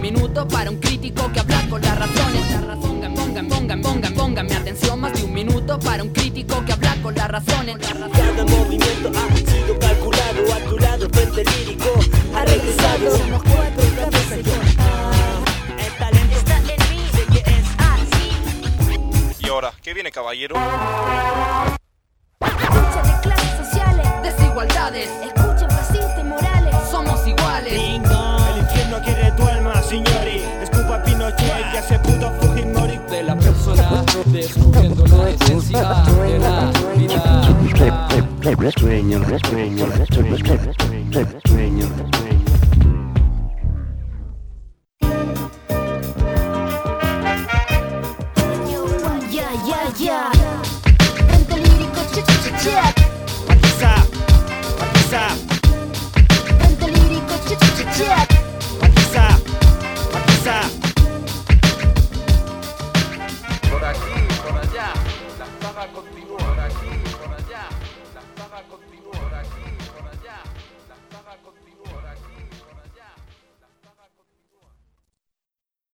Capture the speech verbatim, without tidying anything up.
minuto para un crítico que habla con las razones. La razón, pongan, pongan, pongan, pongan mi atención. Más de un minuto para un crítico que habla con las razones. Cada movimiento ha sido calculado. A tu lado el frente lírico ha regresado. Somos cuatro cabezas y Ah, el talento está en mí, sé que es así. Y ahora, ¿qué viene, caballero? lucha de clases sociales, Desigualdades, escuchen fascistas y morales. somos iguales. El infierno quiere tu alma, señori. Escupa Pinochet, ya se pudo Fujimori. De la persona, descubriendo la esencia de la vida. Sueño, sueño, sueño, sueño, sueño. Ya, ya, ya.